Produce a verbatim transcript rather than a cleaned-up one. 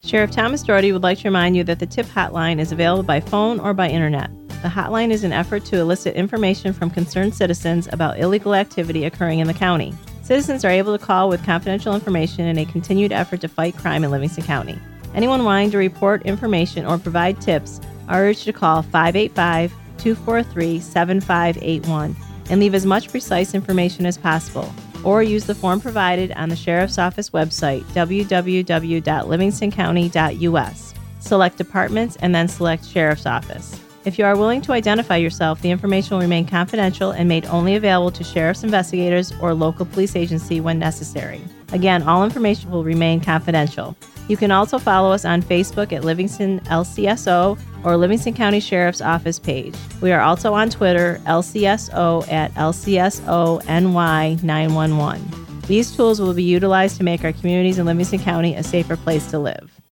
Sheriff Thomas Doherty would like to remind you that the tip hotline is available by phone or by internet. The hotline is an effort to elicit information from concerned citizens about illegal activity occurring in the county. Citizens are able to call with confidential information in a continued effort to fight crime in Livingston County. Anyone wanting to report information or provide tips are urged to call five eight five, two four three, seven five eight one and leave as much precise information as possible, or use the form provided on the Sheriff's Office website, w w w dot livingston county dot u s. Select Departments and then select Sheriff's Office. If you are willing to identify yourself, the information will remain confidential and made only available to sheriff's investigators or local police agency when necessary. Again, all information will remain confidential. You can also follow us on Facebook at Livingston L C S O or Livingston County Sheriff's Office page. We are also on Twitter, L C S O at L C S O N Y nine one one. These tools will be utilized to make our communities in Livingston County a safer place to live.